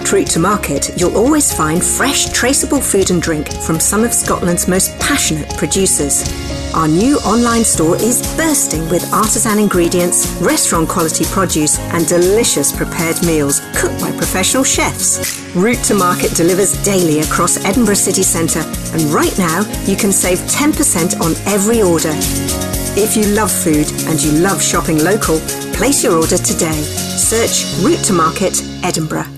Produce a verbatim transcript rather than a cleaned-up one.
At Route to Market, you'll always find fresh, traceable food and drink from some of Scotland's most passionate producers. Our new online store is bursting with artisan ingredients, restaurant-quality produce and delicious prepared meals cooked by professional chefs. Route to Market delivers daily across Edinburgh city centre, and right now you can save ten percent on every order. If you love food and you love shopping local, place your order today. Search Route to Market Edinburgh.